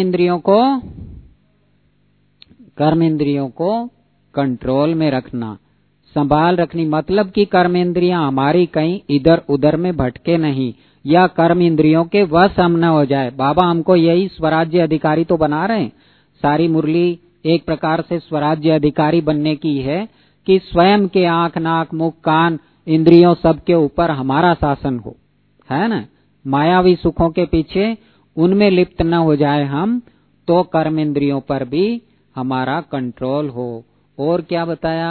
इंद्रियों को कंट्रोल में रखना, संभाल रखनी, मतलब कि कर्म इंद्रियां हमारी कहीं इधर उधर में भटके नहीं, या कर्म इंद्रियों के वश हम न हो जाए। बाबा हमको यही स्वराज्य अधिकारी तो बना रहे हैं। सारी मुरली एक प्रकार से स्वराज्य अधिकारी बनने की है कि स्वयं के आंख नाक मुख कान इंद्रियों सबके ऊपर हमारा शासन हो, है ना। मायावी सुखों के पीछे उनमें लिप्त न हो जाए हम, तो कर्म इंद्रियों पर भी हमारा कंट्रोल हो। और क्या बताया?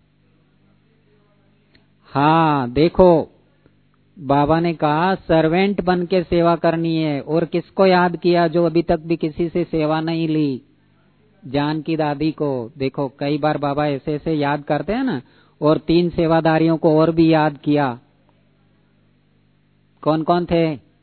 हाँ, देखो बाबा ने कहा सर्वेंट बन के सेवा करनी है। और किसको याद किया जो अभी तक भी किसी से सेवा नहीं ली? जानकी दादी को। देखो कई बार बाबा ऐसे ऐसे याद करते हैं ना। और 3 सेवादारियों को और भी याद किया। कौन कौन थे?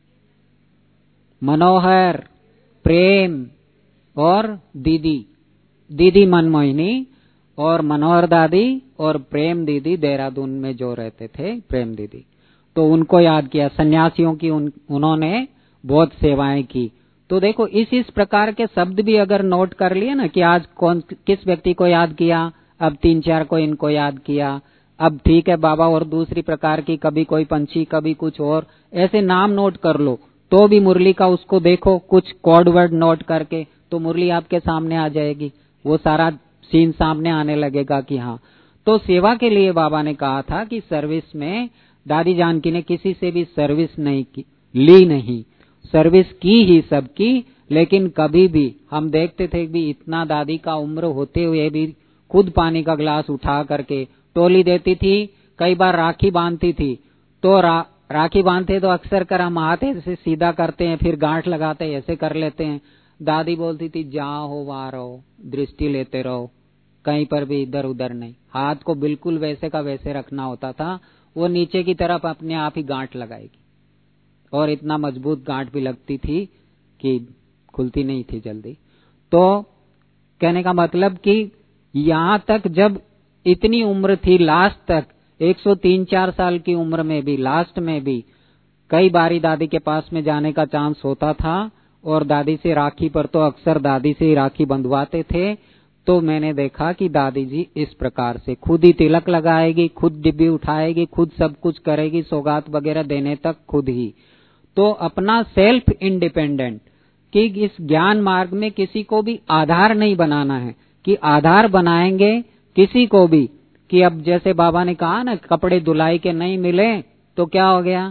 मनोहर, प्रेम और दीदी मनमोहिनी। और मनोहर दादी और प्रेम दीदी देहरादून में जो रहते थे, प्रेम दीदी, तो उनको याद किया। सन्यासियों की उन्होंने बहुत सेवाएं की। तो देखो इस प्रकार के शब्द भी अगर नोट कर लिए ना कि आज कौन किस व्यक्ति को याद किया, अब 3-4 को इनको याद किया, अब ठीक है बाबा, और दूसरी प्रकार की कभी कोई पंछी, कभी कुछ और, ऐसे नाम नोट कर लो तो भी मुरली का उसको देखो कुछ कोड वर्ड नोट करके, तो मुरली आपके सामने आ जाएगी, वो सारा सीन सामने आने लगेगा कि हाँ। तो सेवा के लिए बाबा ने कहा था कि सर्विस में दादी जानकी ने किसी से भी सर्विस नहीं की, ली नहीं, सर्विस की ही सबकी। लेकिन कभी भी हम देखते थे कि इतना दादी का उम्र होते हुए भी खुद पानी का ग्लास उठा करके टोली देती थी। कई बार राखी बांधती थी, तो राखी बांधते तो अक्सर कर हम हाथ ऐसे सीधा करते हैं, फिर गांठ लगाते हैं, ऐसे कर लेते हैं। दादी बोलती थी जहाँ हो वहां रहो, दृष्टि लेते रहो, कहीं पर भी इधर उधर नहीं, हाथ को बिल्कुल वैसे का वैसे रखना होता था। वो नीचे की तरफ अपने आप ही गांठ लगाएगी, और इतना मजबूत गांठ भी लगती थी कि खुलती नहीं थी जल्दी। तो कहने का मतलब कि यहां तक जब इतनी उम्र थी, लास्ट तक 103-4 साल की उम्र में भी, लास्ट में भी कई बारी दादी के पास में जाने का चांस होता था, और दादी से राखी पर तो अक्सर दादी से ही राखी बंधवाते थे। तो मैंने देखा कि दादी जी इस प्रकार से खुद ही तिलक लगाएगी, खुद डिब्बी उठाएगी, खुद सब कुछ करेगी, सौगात वगैरह देने तक खुद ही। तो अपना सेल्फ इंडिपेंडेंट, कि इस ज्ञान मार्ग में किसी को भी आधार नहीं बनाना है, कि आधार बनाएंगे किसी को भी, कि अब जैसे बाबा ने कहा ना कपड़े धुलाई के नहीं मिले तो क्या हो गया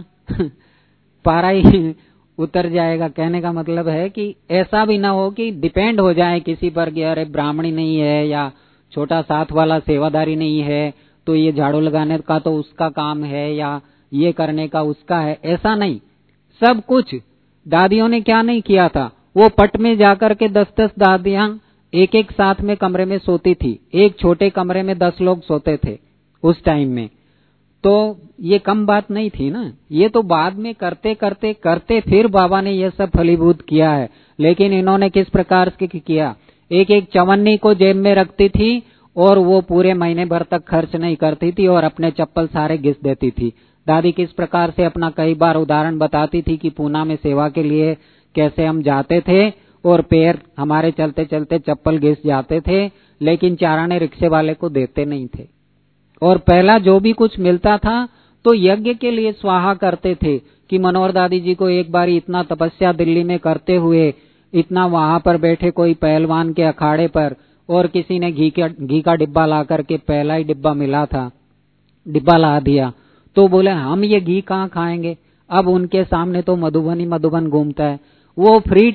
पारा ही उतर जाएगा। कहने का मतलब है कि ऐसा भी ना हो कि डिपेंड हो जाए किसी पर कि अरे ब्राह्मणी नहीं है या छोटा साथ वाला सेवादारी नहीं है तो ये झाड़ू लगाने का तो उसका काम है या ये करने का उसका है, ऐसा नहीं। सब कुछ दादियों ने क्या नहीं किया था, वो पट में जाकर के 10-10 दादियां एक एक साथ में कमरे में सोती थी। एक छोटे कमरे में 10 लोग सोते थे उस टाइम में, तो ये कम बात नहीं थी ना। ये तो बाद में करते करते करते फिर बाबा ने ये सब फलीभूत किया है। लेकिन इन्होंने किस प्रकार से किया, एक एक चवन्नी को जेब में रखती थी और वो पूरे महीने भर तक खर्च नहीं करती थी और अपने चप्पल सारे घिस देती थी। दादी किस प्रकार से अपना कई बार उदाहरण बताती थी कि पूना में सेवा के लिए कैसे हम जाते थे और पैर हमारे चलते चलते चप्पल घिस जाते थे, लेकिन चाराने रिक्शे वाले को देते नहीं थे। और पहला जो भी कुछ मिलता था तो यज्ञ के लिए स्वाहा करते थे। कि मनोहर दादी जी को एक बार इतना तपस्या दिल्ली में करते हुए, इतना वहां पर बैठे कोई पहलवान के अखाड़े पर, और किसी ने घी का डिब्बा ला करके, पहला ही डिब्बा मिला था, डिब्बा ला दिया, तो बोले हम ये घी कहाँ खाएंगे। अब उनके सामने तो मधुबन घूमता है, वो फ्री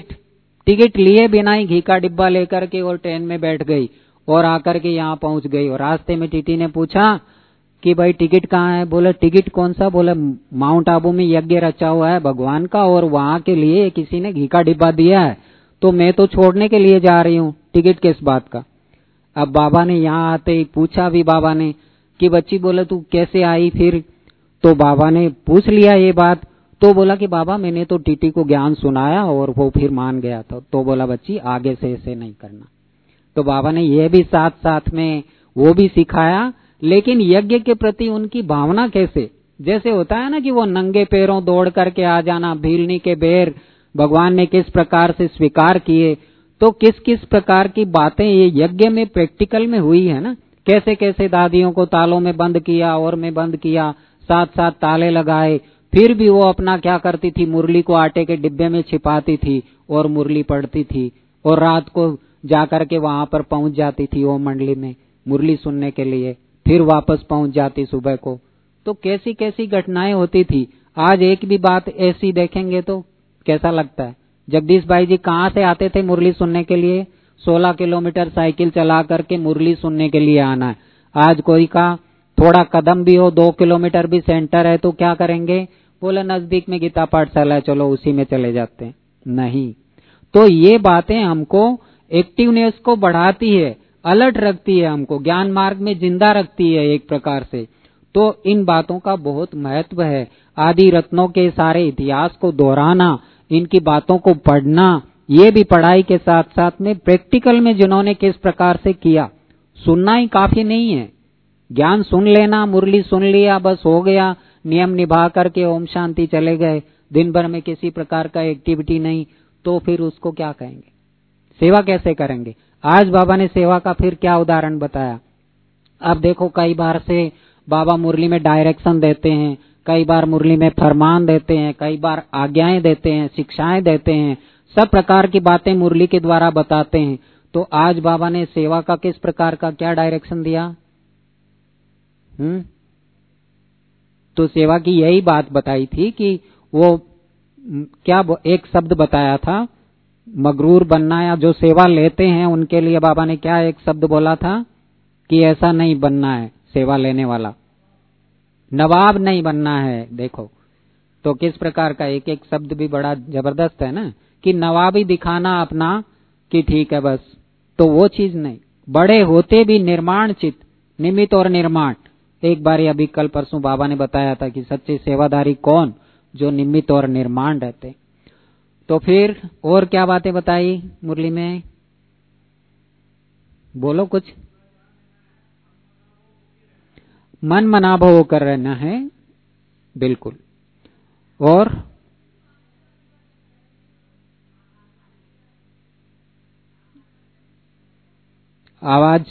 टिकट लिए बिना ही घी का डिब्बा लेकर के और ट्रेन में बैठ गई और आकर के यहाँ पहुंच गई। और रास्ते में टीटी ने पूछा कि भाई टिकट कहाँ है। बोले टिकट कौन सा। बोले माउंट आबू में यज्ञ रचा हुआ है भगवान का और वहां के लिए किसी ने घी का डिब्बा दिया है, तो मैं तो छोड़ने के लिए जा रही हूँ, टिकट किस बात का। अब बाबा ने यहाँ आते ही पूछा भी बाबा ने कि बच्ची, बोले तू कैसे आई फिर। तो बाबा ने पूछ लिया ये बात, तो बोला कि बाबा मैंने तो टीटी को ज्ञान सुनाया और वो फिर मान गया था। तो बोला बच्ची आगे से ऐसे नहीं करना। तो बाबा ने ये भी साथ साथ में वो भी सिखाया, लेकिन यज्ञ के प्रति उनकी भावना कैसे, जैसे होता है ना कि वो नंगे पैरों दौड़ करके आ जाना, भीलनी के बेर भगवान ने किस प्रकार से स्वीकार किए, तो किस किस प्रकार की बातें ये यज्ञ में प्रैक्टिकल में हुई है ना। कैसे कैसे दादियों को तालों में बंद किया और में बंद किया, साथ साथ ताले लगाए, फिर भी वो अपना क्या करती थी, मुरली को आटे के डिब्बे में छिपाती थी और मुरली पढ़ती थी, और रात को जाकर के वहां पर पहुंच जाती थी ओम मंडली में मुरली सुनने के लिए, फिर वापस पहुंच जाती सुबह को। तो कैसी कैसी घटनाएं होती थी। आज एक भी बात ऐसी देखेंगे तो कैसा लगता है। जगदीश भाई जी कहाँ से आते थे मुरली सुनने के लिए, 16 किलोमीटर साइकिल चला करके मुरली सुनने के लिए आना है। आज कोई का थोड़ा कदम भी हो, 2 किलोमीटर भी सेंटर है, तो क्या करेंगे, बोले नजदीक में गीता पाठशाला है, चलो उसी में चले जाते हैं। नहीं, तो ये बातें हमको एक्टिवनेस को बढ़ाती है, अलर्ट रखती है, हमको ज्ञान मार्ग में जिंदा रखती है एक प्रकार से। तो इन बातों का बहुत महत्व है। आदि रत्नों के सारे इतिहास को दोहराना, इनकी बातों को पढ़ना, ये भी पढ़ाई के साथ साथ में प्रैक्टिकल में जिन्होंने किस प्रकार से किया, सुनना ही काफी नहीं है। ज्ञान सुन लेना, मुरली सुन लिया, बस हो गया, नियम निभा करके ओम शांति चले गए, दिन भर में किसी प्रकार का एक्टिविटी नहीं, तो फिर उसको क्या कहेंगे? सेवा कैसे करेंगे? आज बाबा ने सेवा का फिर क्या उदाहरण बताया। अब देखो, कई बार से बाबा मुरली में डायरेक्शन देते हैं, कई बार मुरली में फरमान देते हैं, कई बार आज्ञाएं देते हैं, शिक्षाएं देते हैं, सब प्रकार की बातें मुरली के द्वारा बताते हैं। तो आज बाबा ने सेवा का किस प्रकार का क्या डायरेक्शन दिया? तो सेवा की यही बात बताई थी कि वो क्या एक शब्द बताया था, मगरूर बनना, या जो सेवा लेते हैं उनके लिए बाबा ने क्या एक शब्द बोला था कि ऐसा नहीं बनना है, सेवा लेने वाला नवाब नहीं बनना है। देखो तो किस प्रकार का एक एक शब्द भी बड़ा जबरदस्त है ना, कि नवाबी दिखाना अपना कि ठीक है बस, तो वो चीज नहीं। बड़े होते भी निर्माण चित, निमित्त और निर्माण। एक बार अभी कल परसों बाबा ने बताया था कि सच्चे सेवादारी कौन? जो निमित्त और निर्माण रहते। तो फिर और क्या बातें बताई मुरली में? बोलो कुछ। मन मनाभव होकर रहना है, बिल्कुल। और आवाज,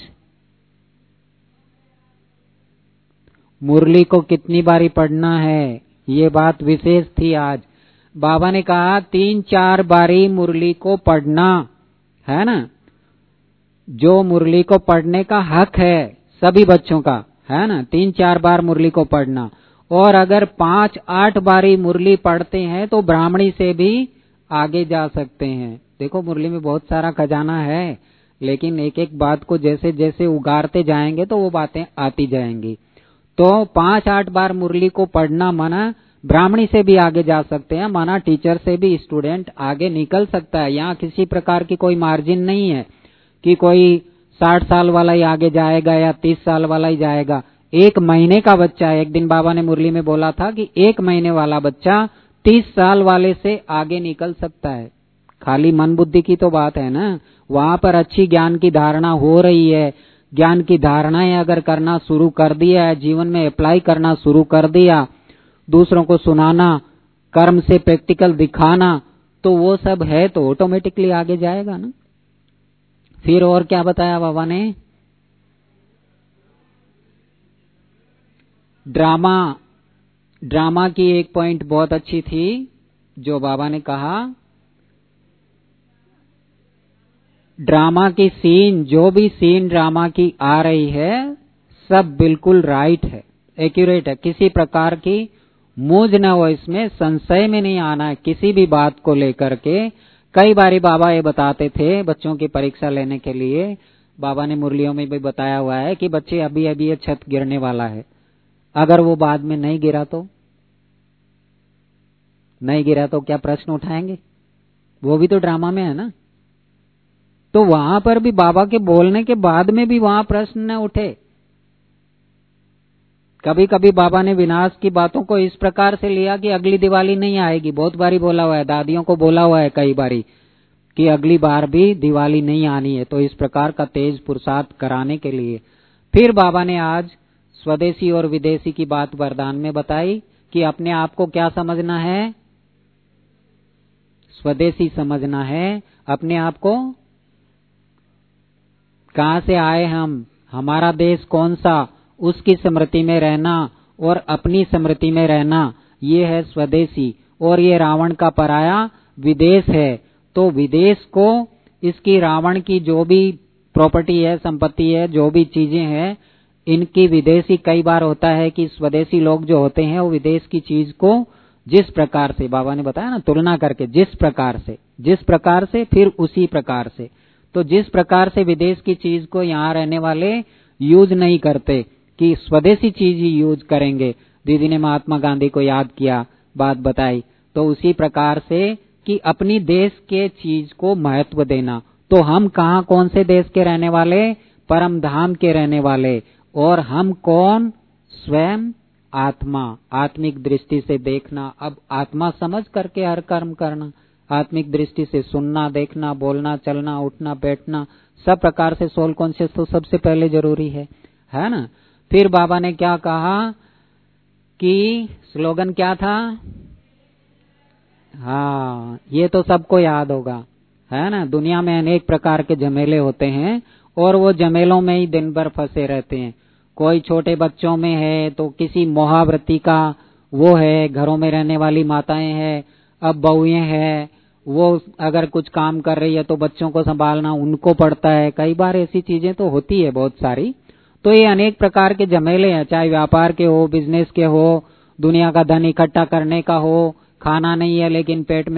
मुरली को कितनी बारी पढ़ना है, ये बात विशेष थी आज। बाबा ने कहा 3-4 बारी मुरली को पढ़ना है ना, जो मुरली को पढ़ने का हक है सभी बच्चों का, है ना, 3-4 बार मुरली को पढ़ना। और अगर 5-8 बारी मुरली पढ़ते हैं तो ब्राह्मणी से भी आगे जा सकते हैं। देखो मुरली में बहुत सारा खजाना है, लेकिन एक एक बात को जैसे जैसे उगारते जाएंगे तो वो बातें आती जाएंगी। तो 5-8 बार मुरली को पढ़ना माना ब्राह्मणी से भी आगे जा सकते हैं, माना टीचर से भी स्टूडेंट आगे निकल सकता है। यहाँ किसी प्रकार की कोई मार्जिन नहीं है कि कोई 60 साल वाला ही आगे जाएगा या 30 साल वाला ही जाएगा। 1 महीने का बच्चा, एक दिन बाबा ने मुरली में बोला था कि 1 महीने वाला बच्चा 30 साल वाले से आगे निकल सकता है। खाली मन बुद्धि की तो बात है ना, वहां पर अच्छी ज्ञान की धारणा हो रही है, ज्ञान की धारणाएं अगर करना शुरू कर दिया है, जीवन में अप्लाई करना शुरू कर दिया, दूसरों को सुनाना, कर्म से प्रैक्टिकल दिखाना, तो वो सब है तो ऑटोमेटिकली आगे जाएगा ना। फिर और क्या बताया बाबा ने? ड्रामा की एक पॉइंट बहुत अच्छी थी जो बाबा ने कहा, ड्रामा की सीन, जो भी सीन ड्रामा की आ रही है सब बिल्कुल राइट है, एक्यूरेट है, किसी प्रकार की मूझ न हो, इसमें संशय में नहीं आना है किसी भी बात को लेकर के। कई बारी बाबा ये बताते थे बच्चों की परीक्षा लेने के लिए, बाबा ने मुरलियों में भी बताया हुआ है कि बच्चे अभी अभी ये छत गिरने वाला है, अगर वो बाद में नहीं गिरा तो क्या प्रश्न उठाएंगे? वो भी तो ड्रामा में है ना। तो वहां पर भी बाबा के बोलने के बाद में भी वहां प्रश्न न उठे। कभी कभी बाबा ने विनाश की बातों को इस प्रकार से लिया कि अगली दिवाली नहीं आएगी। बहुत बारी बोला हुआ है, दादियों को बोला हुआ है कई बारी कि अगली बार भी दिवाली नहीं आनी है। तो इस प्रकार का तेज पुरुषार्थ कराने के लिए फिर बाबा ने आज स्वदेशी और विदेशी की बात वरदान में बताई कि अपने आप को क्या समझना है? स्वदेशी समझना है अपने आप को। कहां से आए हम, हमारा देश कौन सा, उसकी स्मृति में रहना और अपनी स्मृति में रहना, ये है स्वदेशी। और ये रावण का पराया विदेश है। तो विदेश को, इसकी रावण की जो भी प्रॉपर्टी है, संपत्ति है, जो भी चीजें हैं, इनकी विदेशी कई बार होता है कि स्वदेशी लोग जो होते हैं वो विदेश की चीज को जिस प्रकार से बाबा ने बताया ना, तुलना करके जिस प्रकार से फिर उसी प्रकार से। तो जिस प्रकार से विदेश की चीज को यहाँ रहने वाले यूज नहीं करते कि स्वदेशी चीज ही यूज करेंगे। दीदी ने महात्मा गांधी को याद किया, बात बताई, तो उसी प्रकार से कि अपनी देश के चीज को महत्व देना। तो हम कहाँ, कौन से देश के रहने वाले? परम धाम के रहने वाले। और हम कौन? स्वयं आत्मा। आत्मिक दृष्टि से देखना, अब आत्मा समझ करके हर कर्म करना। आत्मिक दृष्टि से सुनना, देखना, बोलना, चलना, उठना, बैठना, सब प्रकार से सोल कॉन्शियस तो सबसे पहले जरूरी है ना। फिर बाबा ने क्या कहा कि स्लोगन क्या था? हाँ, ये तो सबको याद होगा, है ना। दुनिया में अनेक प्रकार के झमेले होते हैं और वो झमेलों में ही दिन भर फंसे रहते हैं। कोई छोटे बच्चों में है तो किसी मोहावृत्ति का वो है, घरों में रहने वाली माताएं हैं, अब बहुएं हैं, वो अगर कुछ काम कर रही है तो बच्चों को संभालना उनको पड़ता है। कई बार ऐसी चीजें तो होती है बहुत सारी। तो ये अनेक प्रकार के झमेले हैं, चाहे व्यापार के हो, बिजनेस के हो, दुनिया का धन इकट्ठा करने का हो, खाना नहीं है लेकिन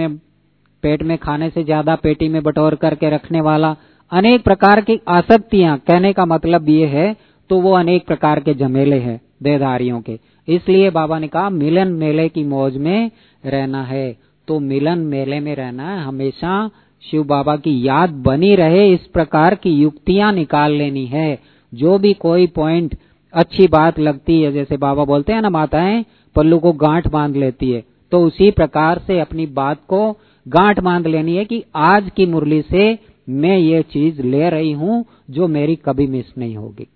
पेट में खाने से ज्यादा पेटी में बटोर करके रखने वाला, अनेक प्रकार की आसक्तियां, कहने का मतलब ये है। तो वो अनेक प्रकार के झमेले हैं देहधारियों के। इसलिए बाबा ने कहा मिलन मेले की मौज में रहना है। तो मिलन मेले में रहना है, हमेशा शिव बाबा की याद बनी रहे, इस प्रकार की युक्तियां निकाल लेनी है। जो भी कोई पॉइंट अच्छी बात लगती है, जैसे बाबा बोलते हैं ना, माताएं पल्लू को गांठ बांध लेती है, तो उसी प्रकार से अपनी बात को गांठ बांध लेनी है कि आज की मुरली से मैं ये चीज ले रही हूं जो मेरी कभी मिस नहीं होगी।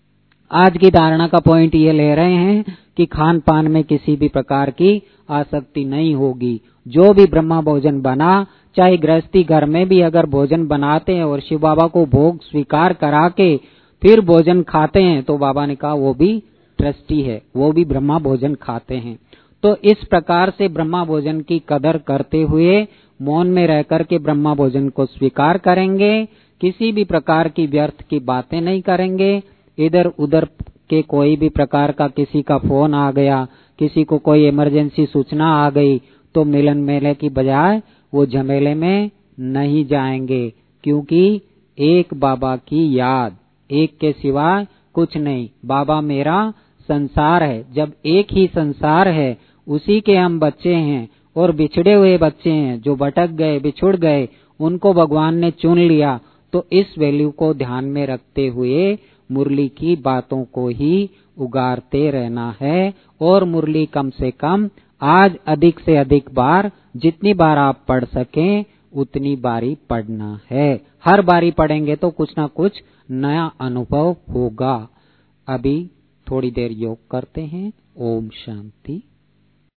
आज की धारणा का पॉइंट ये ले रहे हैं कि खान पान में किसी भी प्रकार की आसक्ति नहीं होगी। जो भी ब्रह्मा भोजन बना, चाहे गृहस्थी घर में भी अगर भोजन बनाते हैं और शिव बाबा को भोग स्वीकार करा के फिर भोजन खाते हैं, तो बाबा ने कहा वो भी ट्रस्टी है, वो भी ब्रह्मा भोजन खाते हैं। तो इस प्रकार से ब्रह्मा भोजन की कदर करते हुए मौन में रह करके ब्रह्मा भोजन को स्वीकार करेंगे। किसी भी प्रकार की व्यर्थ की बातें नहीं करेंगे। इधर उधर के कोई भी प्रकार का किसी का फोन आ गया, किसी को कोई इमरजेंसी सूचना आ गई, तो मिलन मेले की बजाय वो झमेले में नहीं जाएंगे, क्योंकि एक बाबा की याद, एक के सिवा कुछ नहीं। बाबा मेरा संसार है। जब एक ही संसार है, उसी के हम बच्चे हैं और बिछड़े हुए बच्चे हैं, जो भटक गए, बिछुड़ गए, उनको भगवान ने चुन लिया। तो इस वैल्यू को ध्यान में रखते हुए मुरली की बातों को ही उगारते रहना है। और मुरली कम से कम आज अधिक से अधिक बार, जितनी बार आप पढ़ सकें उतनी बारी पढ़ना है। हर बारी पढ़ेंगे तो कुछ ना कुछ नया अनुभव होगा। अभी थोड़ी देर योग करते हैं। ओम शांति।